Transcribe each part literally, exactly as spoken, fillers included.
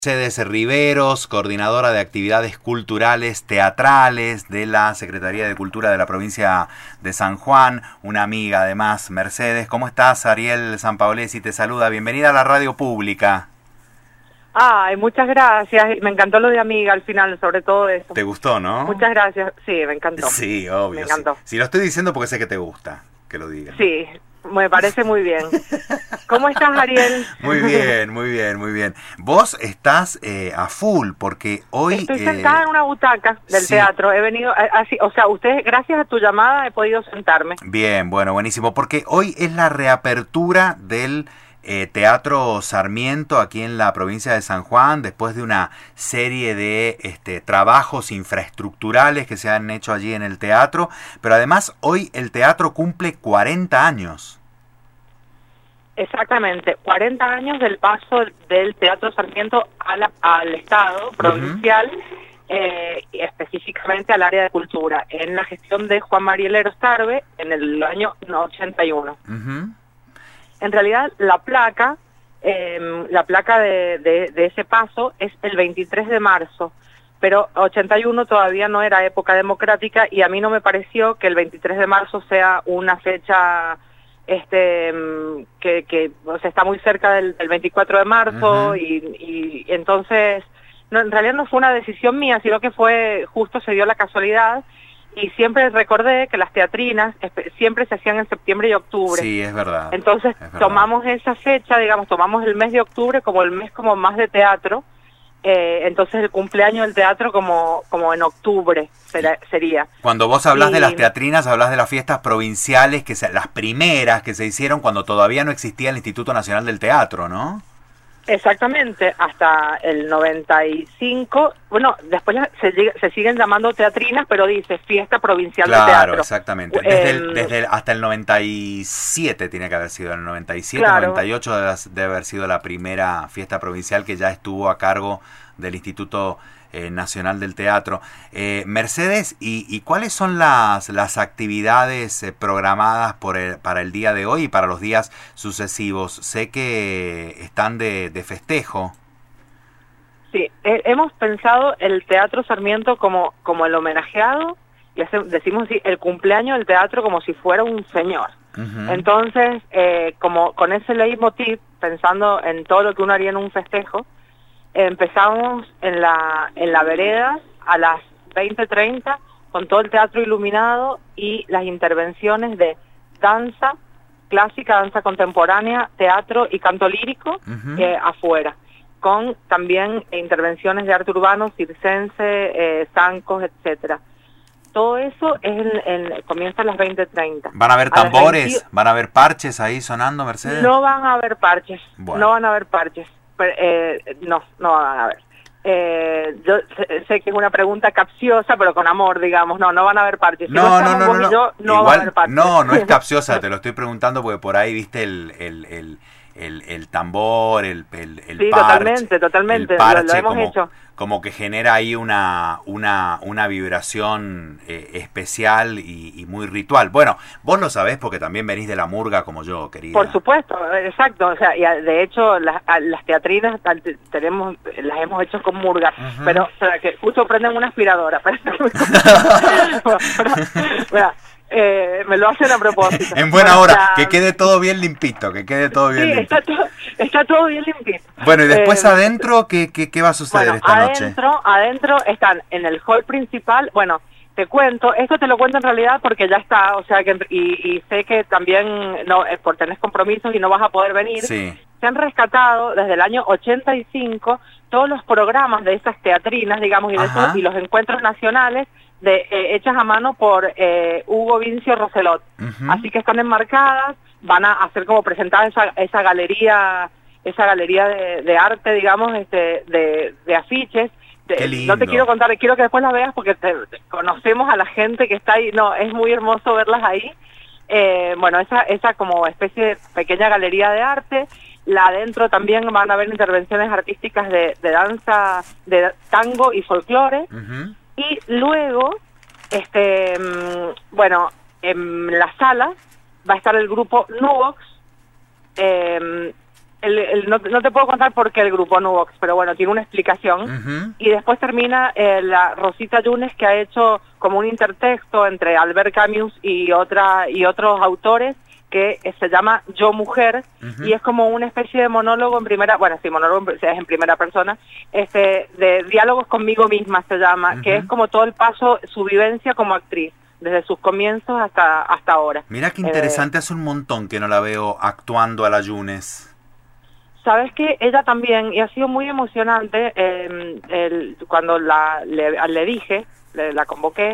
Mercedes Riveros, coordinadora de actividades culturales teatrales de la Secretaría de Cultura de la provincia de San Juan, una amiga además. Mercedes, ¿cómo estás? Ariel Sampaolesi te saluda, bienvenida a la radio pública. Ay, muchas gracias, me encantó lo de amiga al final, sobre todo eso. ¿Te gustó, no? Muchas gracias, sí, me encantó. Sí, obvio. Me encantó. Sí. Si lo estoy diciendo porque sé que te gusta, que lo digas. Sí, me parece muy bien. ¿Cómo estás, Ariel? Muy bien, muy bien, muy bien. Vos estás eh, a full porque hoy... Estoy eh, sentada en una butaca del sí. teatro, he venido, así, o sea, ustedes, gracias a tu llamada he podido sentarme. Bien, bueno, buenísimo, porque hoy es la reapertura del eh, Teatro Sarmiento aquí en la provincia de San Juan, después de una serie de este, trabajos infraestructurales que se han hecho allí en el teatro, pero además hoy el teatro cumple cuarenta años. Exactamente, cuarenta años del paso del Teatro Sarmiento a la, al Estado provincial, uh-huh. eh, y específicamente al área de cultura, en la gestión de Juan Mariel Erostarbe en el año ochenta y uno. Uh-huh. En realidad, la placa, eh, la placa de, de, de ese paso es el veintitrés de marzo, pero ochenta y uno todavía no era época democrática y a mí no me pareció que el veintitrés de marzo sea una fecha... este que, que o sea, está muy cerca del, del veinticuatro de marzo. Uh-huh. y, y entonces no, en realidad no fue una decisión mía, sino que fue justo se dio la casualidad y siempre recordé que las teatrinas siempre se hacían en septiembre y octubre. Sí, es verdad. Entonces es verdad. Tomamos esa fecha, digamos, tomamos el mes de octubre como el mes como más de teatro. Eh, entonces el cumpleaños del teatro como como en octubre será, sería. Cuando vos hablas y... de las teatrinas, hablas de las fiestas provinciales, que se, las primeras que se hicieron cuando todavía no existía el Instituto Nacional del Teatro, ¿no? Exactamente, hasta el noventa y cinco, bueno, después se, se siguen llamando teatrinas, pero dice Fiesta Provincial claro, de Teatro. Claro, exactamente. Desde, eh, el, desde el, hasta el noventa y siete tiene que haber sido, en el noventa y siete, claro. noventa y ocho debe, debe haber sido la primera fiesta provincial que ya estuvo a cargo del Instituto eh, Nacional del Teatro. Eh, Mercedes, ¿y, ¿y cuáles son las, las actividades eh, programadas por el, para el día de hoy y para los días sucesivos? Sé que están de, de festejo. Sí, eh, hemos pensado el Teatro Sarmiento como, como el homenajeado, y hace, decimos así, el cumpleaños del teatro como si fuera un señor. Uh-huh. Entonces, eh, como con ese leitmotiv, pensando en todo lo que uno haría en un festejo, empezamos en la en la vereda a las veinte treinta con todo el teatro iluminado y las intervenciones de danza clásica, danza contemporánea, teatro y canto lírico. Uh-huh. eh, afuera, con también intervenciones de arte urbano, circense, eh, zancos, etcétera. Todo eso es en, en, comienza a las veinte treinta. ¿Van a haber tambores? veinte... ¿Van a haber parches ahí sonando, Mercedes? No van a haber parches, bueno. no van a haber parches. Eh, no, no van a ver. Eh, yo sé, sé que es una pregunta capciosa, pero con amor, digamos. No, no van a haber parches. Si no, no, no, no, no. Yo, no Igual, van a haber parches. No, no es capciosa, te lo estoy preguntando porque por ahí viste el, el, el, el, el tambor, el, el, el sí, parche. totalmente, totalmente. El parche, lo, lo hemos como, hecho. Como que genera ahí una, una, una vibración eh, especial y, y muy ritual. Bueno, vos lo sabés porque también venís de la murga como yo, querida. Por supuesto, exacto. O sea, y de hecho las, las teatrinas tenemos, las hemos hecho con murga, uh-huh. pero o sea, que justo prenden una aspiradora. Mira, eh, me lo hacen a propósito. En buena bueno, hora, ya... que quede todo bien limpito, que quede todo bien sí, limpito. Está todo, está todo bien limpito. Bueno, y después eh, adentro, ¿qué, qué, ¿qué va a suceder bueno, esta adentro, noche? Adentro están en el hall principal, bueno, te cuento, esto te lo cuento en realidad porque ya está, o sea, que y, y sé que también no eh, por tenés compromisos y no vas a poder venir. Sí. Se han rescatado desde el año ochenta y cinco todos los programas de esas teatrinas, digamos, y, de esos, y los encuentros nacionales de eh, hechas a mano por eh, Hugo Vincio Roselot. Uh-huh. Así que están enmarcadas, van a hacer como presentar esa, esa galería, esa galería de, de arte, digamos, este, de, de afiches. Qué lindo. No te quiero contar, quiero que después las veas porque te, te, conocemos a la gente que está ahí. No, es muy hermoso verlas ahí. Eh, bueno, esa, esa como especie de pequeña galería de arte. La adentro también van a haber intervenciones artísticas de, de danza, de tango y folclore. Uh-huh. Y luego, este, bueno, en la sala va a estar el grupo Nuvox, eh, el, el, no, no te puedo contar por qué el grupo Nubox, pero bueno, tiene una explicación. Uh-huh. Y después termina eh, la Rosita Yunes, que ha hecho como un intertexto entre Albert Camus y otra y otros autores, que eh, se llama Yo Mujer, uh-huh. y es como una especie de monólogo en primera, bueno, sí, monólogo es en primera persona, este, de diálogos conmigo misma se llama, uh-huh. que es como todo el paso, su vivencia como actriz, desde sus comienzos hasta hasta ahora. Mira qué interesante, eh, hace un montón que no la veo actuando a la Yunes. Sabes que ella también, y ha sido muy emocionante, eh, el, cuando la le, le dije, le, la convoqué,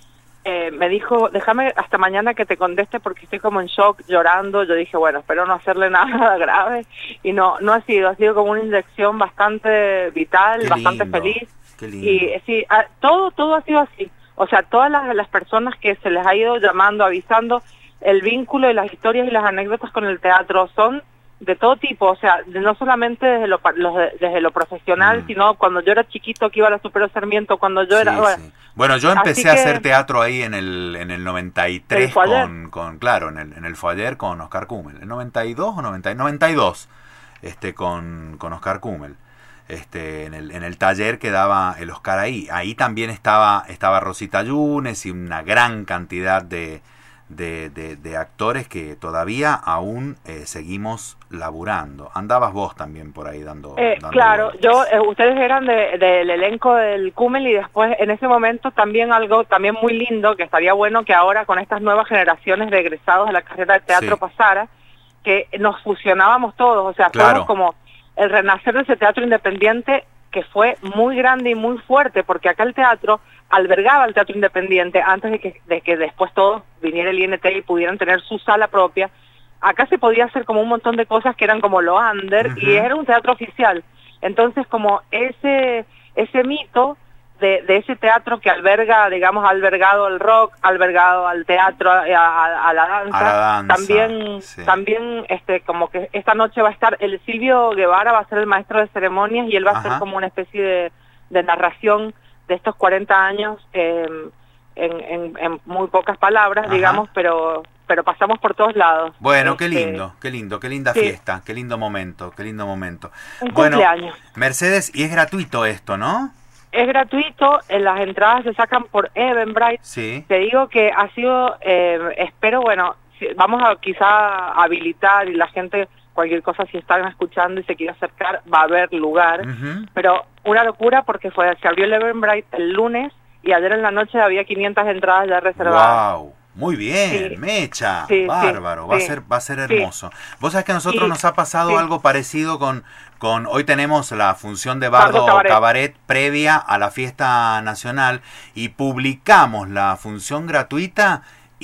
eh, me dijo, déjame hasta mañana que te conteste porque estoy como en shock, llorando. Yo dije, bueno, espero no hacerle nada grave, y no no ha sido, ha sido como una inyección bastante vital, qué bastante lindo, feliz. Qué lindo. Y sí, a, todo, todo ha sido así. O sea, todas las, las personas que se les ha ido llamando, avisando, el vínculo y las historias y las anécdotas con el teatro son de todo tipo, o sea, de, no solamente desde lo, los, desde lo profesional, mm. sino cuando yo era chiquito que iba a la Superior Sarmiento, cuando yo sí, era... Bueno, sí. bueno, yo empecé que, a hacer teatro ahí en el en el noventa y tres, con, con claro, en el, en el Foyer con Oscar Kummel. ¿El noventa y dos o noventa? noventa y dos, este, con, con Oscar Kummel. Este, en el en el taller que daba el Oscar ahí. Ahí también estaba estaba Rosita Yunes y una gran cantidad de, de, de, de actores que todavía aún eh, seguimos laburando. Andabas vos también por ahí dando... Eh, dando claro, vueltas. yo eh, ustedes eran de, del elenco del Kummel, y después en ese momento también algo también muy lindo, que estaría bueno que ahora con estas nuevas generaciones de egresados de la carrera de teatro sí. pasara, que nos fusionábamos todos, o sea, claro. fuimos como el renacer de ese teatro independiente que fue muy grande y muy fuerte, porque acá el teatro albergaba el teatro independiente antes de que, de que después todos viniera el I N T y pudieran tener su sala propia. Acá se podía hacer como un montón de cosas que eran como lo under, uh-huh. y era un teatro oficial. Entonces, como ese ese mito de, de ese teatro que alberga, digamos, ha albergado el rock, ha albergado al teatro, a, a, a, la, danza, a la danza, también, sí. también este, como que esta noche va a estar, el Silvio Guevara va a ser el maestro de ceremonias, y él va a hacer como una especie de, de narración de estos cuarenta años, eh, en, en, en muy pocas palabras, Ajá. digamos, pero... pero pasamos por todos lados. Bueno, este, qué lindo, qué lindo, qué linda sí. fiesta, qué lindo momento, qué lindo momento. Un bueno, cumpleaños. Mercedes, y es gratuito esto, ¿no? Es gratuito, en las entradas se sacan por Eventbrite. Sí. Te digo que ha sido, eh, espero, bueno, si, vamos a quizá habilitar, y la gente, cualquier cosa, si están escuchando y se quiere acercar, va a haber lugar. Uh-huh. Pero una locura, porque fue se abrió el Eventbrite el lunes, y ayer en la noche había quinientas entradas ya reservadas. Wow. Muy bien, sí. Mecha, sí, bárbaro, sí, va sí, a ser va a ser hermoso. Sí. Vos sabés que a nosotros sí, nos ha pasado sí. algo parecido con con hoy tenemos la función de Bardo, Bardo Cabaret. Cabaret previa a la fiesta nacional, y publicamos la función gratuita,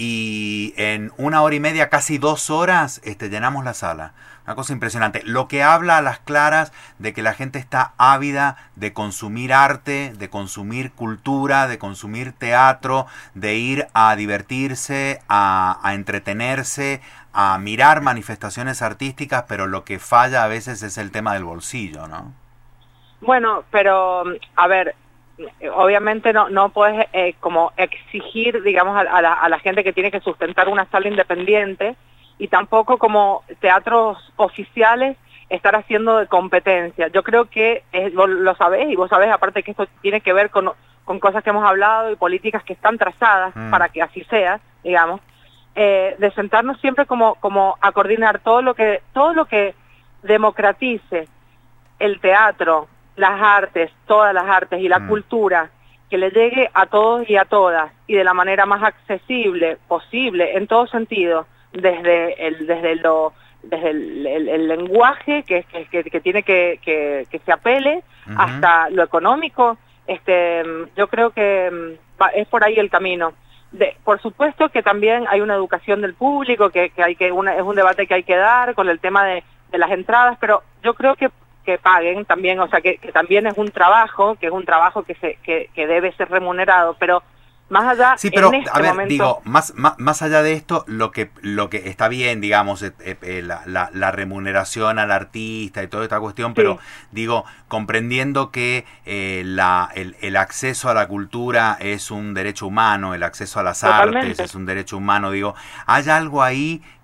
y en una hora y media, casi dos horas, este llenamos la sala. Una cosa impresionante, lo que habla a las claras de que la gente está ávida de consumir arte, de consumir cultura, de consumir teatro, de ir a divertirse, a, a entretenerse, a mirar manifestaciones artísticas, pero lo que falla a veces es el tema del bolsillo, ¿no? Bueno, pero, a ver, obviamente no no puedes eh, como exigir, digamos, a, a, la, a la gente que tiene que sustentar una sala independiente, y tampoco como teatros oficiales estar haciendo de competencia. Yo creo que es, vos lo sabés, y vos sabés aparte que esto tiene que ver con, con cosas que hemos hablado y políticas que están trazadas mm. para que así sea, digamos, eh, de sentarnos siempre como como a coordinar todo lo que todo lo que democratice el teatro, las artes, todas las artes y la mm. cultura, que le llegue a todos y a todas, y de la manera más accesible posible en todo sentido, desde el desde lo desde el, el, el lenguaje que, que, que tiene que, que, que se apele, uh-huh. hasta lo económico. Este yo creo que va, es por ahí el camino. De, por supuesto que también hay una educación del público, que, que hay que una, es un debate que hay que dar con el tema de, de las entradas, pero yo creo que que paguen también, o sea, que, que también es un trabajo, que es un trabajo que se que, que debe ser remunerado, pero más allá, sí, pero en este a ver, momento, digo, más, más más allá de esto, lo que lo que está bien, digamos, eh, eh, la, la, la remuneración al artista y toda esta cuestión, pero sí. digo, comprendiendo que eh, la el, el acceso a la cultura es un derecho humano, el acceso a las Totalmente. artes es un derecho humano, digo, hay algo ahí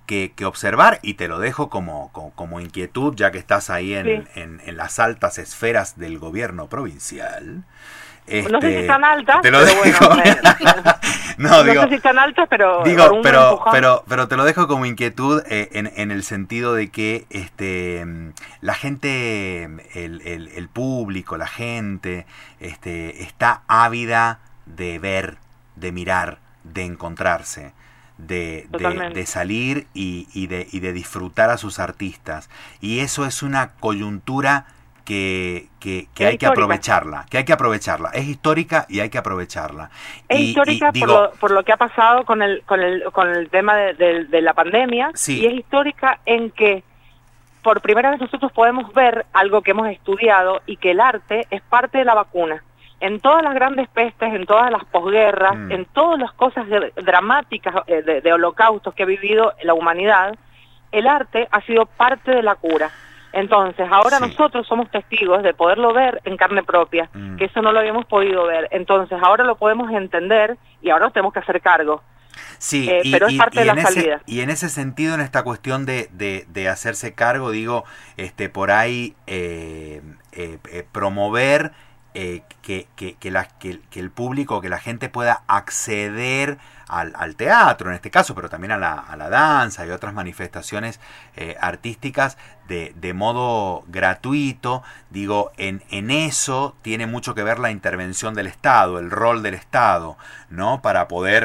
que, que observar, y te lo dejo como, como, como inquietud, ya que estás ahí en, Sí. en, en las altas esferas del gobierno provincial. No sé si están altas, te lo pero dejo. bueno. Me... no, no digo, sé si están altas, pero... digo, por un pero, empujón. pero, pero te lo dejo como inquietud eh, en, en el sentido de que este, la gente, el, el, el público, la gente, este, está ávida de ver, de mirar, de encontrarse. De, de, de salir y, y, de, y de disfrutar a sus artistas. Y eso es una coyuntura que, que, que hay histórica. que aprovecharla, que hay que aprovecharla. Es histórica y hay que aprovecharla. Es y, histórica y, digo, por, lo, por lo que ha pasado con el, con el, con el tema de, de, de la pandemia, sí. Y es histórica en que por primera vez nosotros podemos ver algo que hemos estudiado, y que el arte es parte de la vacuna. En todas las grandes pestes, en todas las posguerras, mm. en todas las cosas de, dramáticas de, de, de holocaustos que ha vivido la humanidad, el arte ha sido parte de la cura. Entonces, ahora sí. nosotros somos testigos de poderlo ver en carne propia, mm. que eso no lo habíamos podido ver. Entonces, ahora lo podemos entender y ahora nos tenemos que hacer cargo. Sí, eh, y, pero es y, parte y de la en ese, salida. Y en ese sentido, en esta cuestión de, de, de hacerse cargo, digo, este, por ahí eh, eh, eh, promover... Eh, que, que, que, la, que, que el público, que la gente pueda acceder al, al teatro en este caso, pero también a la, a la danza y otras manifestaciones eh, artísticas de, de modo gratuito. Digo, en, en eso tiene mucho que ver la intervención del Estado, el rol del Estado, ¿no? Para poder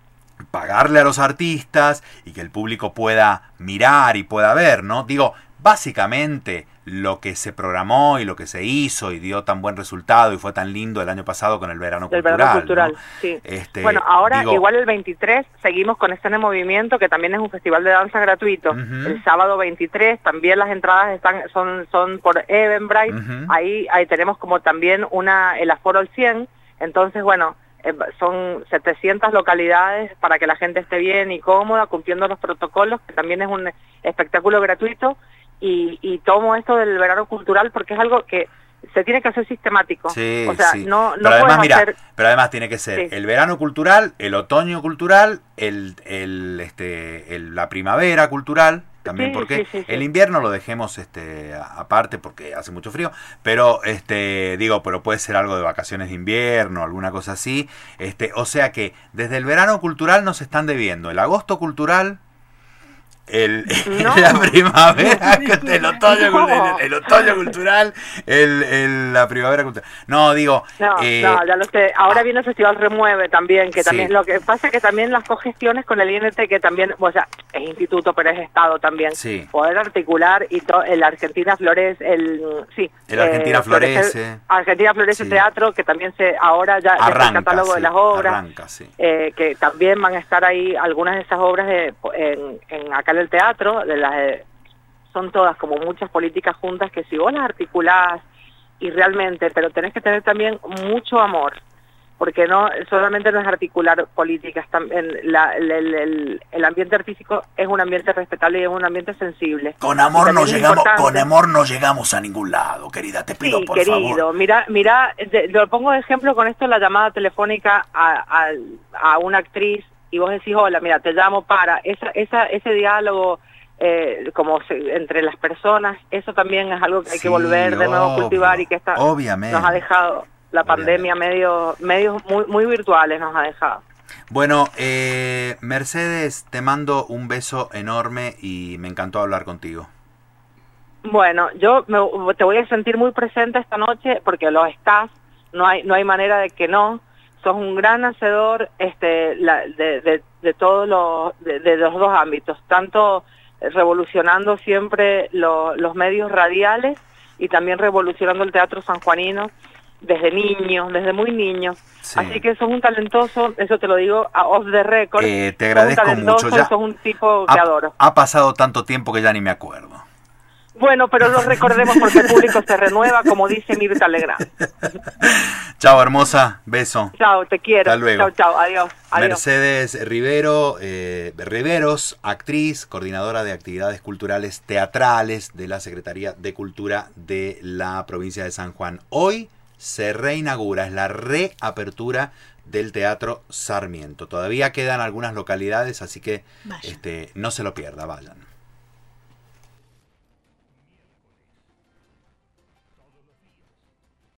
pagarle a los artistas y que el público pueda mirar y pueda ver, ¿no? Digo, básicamente lo que se programó y lo que se hizo y dio tan buen resultado y fue tan lindo el año pasado con el verano el cultural. Verano cultural, ¿no? Sí. Este, bueno, ahora digo, igual el veintitrés seguimos con Escena en Movimiento, que también es un festival de danza gratuito. Uh-huh. El sábado veintitrés también las entradas están son son por Eventbrite. Uh-huh. Ahí ahí tenemos como también una el aforo al cien. Entonces, bueno, eh, son setecientas localidades para que la gente esté bien y cómoda, cumpliendo los protocolos, que también es un espectáculo gratuito. Y, y tomo esto del verano cultural porque es algo que se tiene que hacer sistemático. Sí, o sea, sí. no, no pero además, mira, hacer... pero además tiene que ser sí. el verano cultural, el otoño cultural, el, el, este, el, la primavera cultural, también sí, porque sí, sí, sí. el invierno lo dejemos este aparte porque hace mucho frío, pero este digo, pero puede ser algo de vacaciones de invierno, alguna cosa así. Este, o sea que desde el verano cultural nos están debiendo el agosto cultural. El, no. La primavera, el otoño, no. el, el otoño cultural, el, el, la primavera cultural. No, digo... No, eh, no, ya lo sé. Ahora viene el Festival Remueve también, que sí. también lo que pasa es que también las cogestiones con el I N T, que también, o sea, es instituto, pero es Estado también. Sí. Poder articular y todo, el Argentina Florece, el... Sí. El Argentina eh, Florece. Argentina Florece sí. Teatro, que también se ahora ya arranca, el catálogo sí, de las obras. Arranca, sí. eh, que también van a estar ahí algunas de esas obras de, en, en acá en el teatro, de las de, son todas como muchas políticas juntas que si vos las articulás y realmente, pero tenés que tener también mucho amor, porque no solamente no es articular políticas, también la, el, el, el ambiente artístico es un ambiente respetable y es un ambiente sensible. Con amor no llegamos, con amor no llegamos a ningún lado, querida, te pido sí, por querido, favor. Mira, mira, de, lo pongo de ejemplo con esto, la llamada telefónica a, a, a una actriz y vos decís, hola, mira, te llamo para, esa, esa, ese diálogo eh, como se, entre las personas, eso también es algo que hay sí, que volver de nuevo a cultivar y que está, obviamente. nos ha dejado la pandemia medio, medios muy, muy virtuales nos ha dejado. Bueno, eh, Mercedes, te mando un beso enorme y me encantó hablar contigo. Bueno, yo me, te voy a sentir muy presente esta noche porque lo estás, no hay, no hay manera de que no. Sos un gran hacedor este, la, de, de, de todos los, de, de los dos ámbitos, tanto revolucionando siempre lo, los medios radiales y también revolucionando el teatro sanjuanino desde niños, desde muy niños. Sí. Así que sos un talentoso, eso te lo digo a off the record. Eh, te agradezco sos un mucho. Ya sos un tipo ha, que adoro. Ha pasado tanto tiempo que ya ni me acuerdo. Bueno, pero lo recordemos porque el público se renueva, como dice Mirta Legrand. Chao, hermosa. Beso. Chao, te quiero. Hasta luego. Chao, chao. Adiós. Adiós. Mercedes Rivero, eh, Riveros, actriz, coordinadora de actividades culturales teatrales de la Secretaría de Cultura de la provincia de San Juan. Hoy se reinaugura, es la reapertura del Teatro Sarmiento. Todavía quedan algunas localidades, así que este, no se lo pierda, vayan.